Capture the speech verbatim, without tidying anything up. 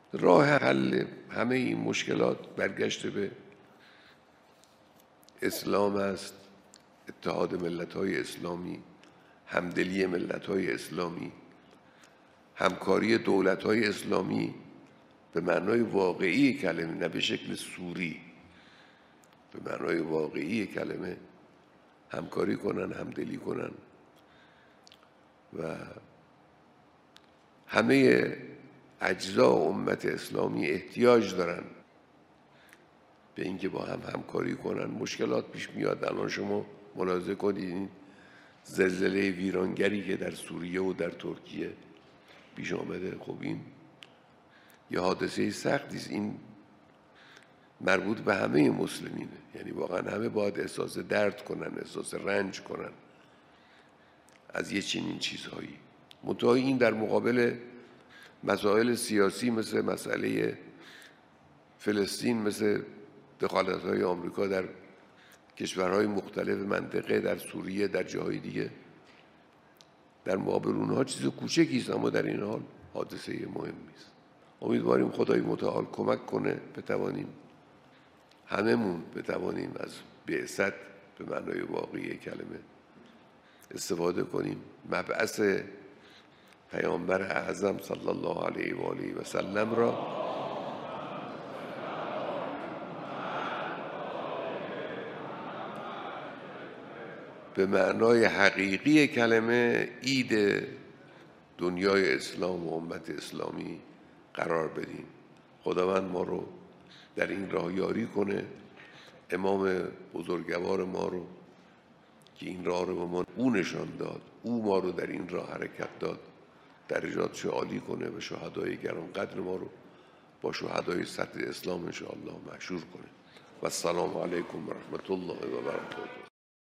راه حل همه این مشکلات برگشت به اسلام است، اتحاد ملت‌های اسلامی، همدلی ملت‌های اسلامی، همکاری دولت‌های اسلامی به معنای واقعی کلمه، نه به شکل سوری، به معنای واقعی کلمه همکاری کنن، همدلی کنن و همه اجزا امت اسلامی احتیاج دارن به اینکه با هم همکاری کنن. مشکلات پیش میاد. الان شما ملاحظه کنید این زلزله ویرانگری که در سوریه و در ترکیه پیش آمده، خب این یه حادثه سختی است. این مربوط به همه مسلمینه، یعنی واقعا همه باید احساس درد کنن، احساس رنج کنن از یه چنین چیزهایی. منتها این در مقابل مسائل سیاسی مثل مسئله فلسطین، مثل دخالت‌های آمریکا در کشورهای مختلف منطقه، در سوریه، در جاهای دیگه، در مقابل اونها چیز کوچکی است، اما در این حال حادثه مهمی است. امیدواریم خدای متعال کمک کنه بتوانیم هممون بتوانیم از بعثت به معنای واقعی کلمه استفاده کنیم. مبعث پیامبر اعظم صلی الله علیه و آله و سلم را به معنای حقیقی کلمه عید دنیای اسلام و امت اسلامی قرار بدیم. خداوند ما رو در این راه یاری کنه، امام بزرگوار ما رو که این راه رو به ما او نشان داد، او ما رو در این راه حرکت داد، درجاتش عالی کنه و شهدای گرانقدر ما رو با شهدای سطح اسلام انشاءالله محشور کنه. و السلام علیکم و رحمت الله و برکاته.